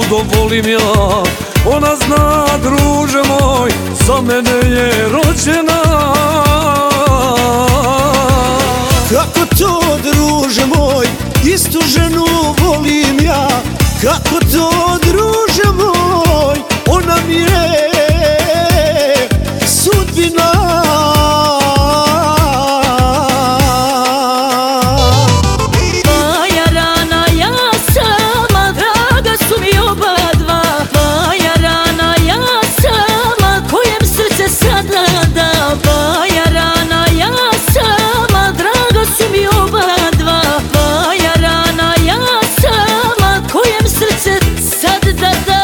dugo volim ja. Ona zna, druže moj, za mene je rođena. Kako to, druže moj, istu ženu volim ja. Kako to, druže moj, ona mi je sudbina. Moja rana, ja sama, draga su mi oba dva. Moja rana, ja sama, kojem srce sada da. Moja rana, ja sama, draga su mi oba dva. Moja rana, ja sama, kojem srce sad da dam.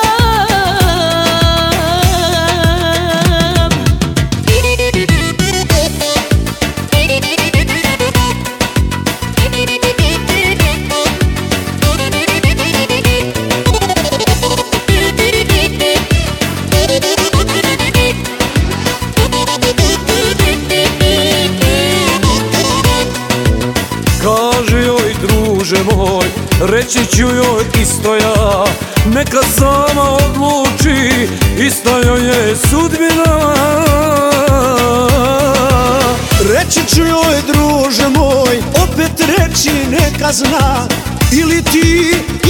Kaži joj, druže moj, reći ću joj isto ja. Neka sama odluči, ista joj je sudbina. Reći ću joj, druže moj, opet reći neka zna. Ili ti